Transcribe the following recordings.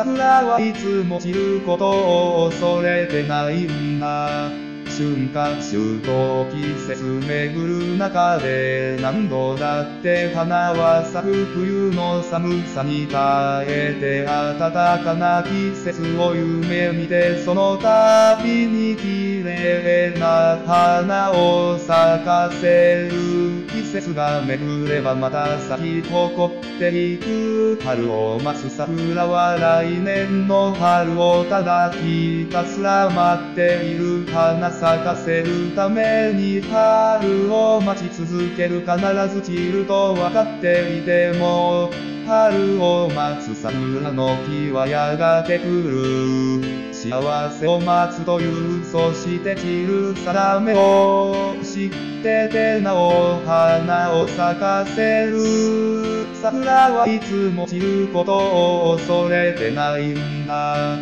桜はいつも散ることを恐れてないんだ。春夏秋冬季節巡る中で何度だって花は咲く。冬の寒さに耐えて暖かな季節を夢見て、その度に綺麗な花を咲かせる。季節が巡ればまた咲き誇っていく。春を待つ桜は来年の春をただひたすら待っている。花咲かせるために春を待ち続ける。必ず散ると分かっていても、春を待つ桜の木はやがて来る。幸せを待つという、そして散る定めを知っててなお花を咲かせる。桜はいつも散ることを恐れてないんだ。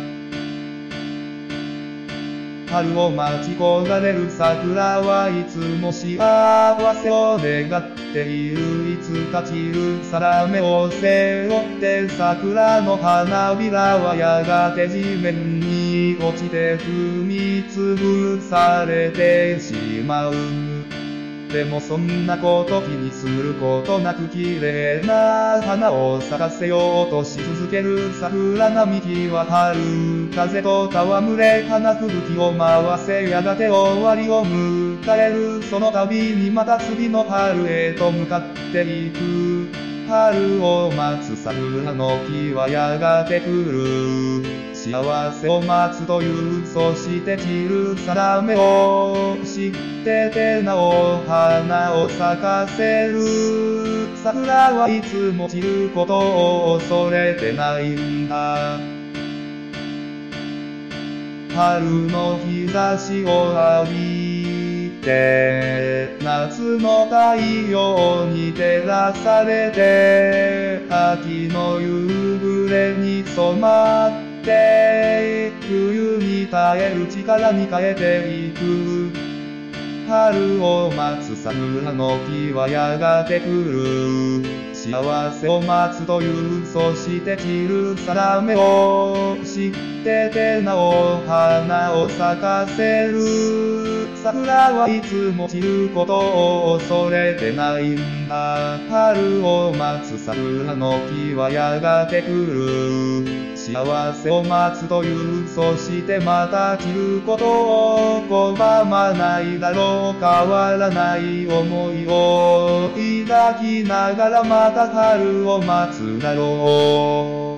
春を待ち焦がれる桜はいつも幸せを願っている。いつか散る定めを背負って桜の花びらはやがて地面に落ちて踏みつぶされてしまう。でもそんなこと気にすることなく、綺麗な花を咲かせようとし続ける桜並木は春風と戯れ、花吹雪を回せ、やがて終わりを迎える。その度にまた次の春へと向かっていく。春を待つ桜の木はやがて来る。幸せを待つという、そして散る定めを知っててなお花を咲かせる。桜はいつも散ることを恐れてないんだ。春の日差しを浴びて、夏の太陽に照らされて、秋の夕暮れに染まって、冬に耐える力に変えていく。春を待つ桜の木はやがて来る。幸せを待つという、そして散る定めを知っててなお花を咲かせる。桜はいつも散ることを恐れてないんだ。春を待つ桜の木はやがて来る。幸せを待つという、そしてまた散ることを拒まないだろう。変わらない思いを抱きながらまた春を待つだろう。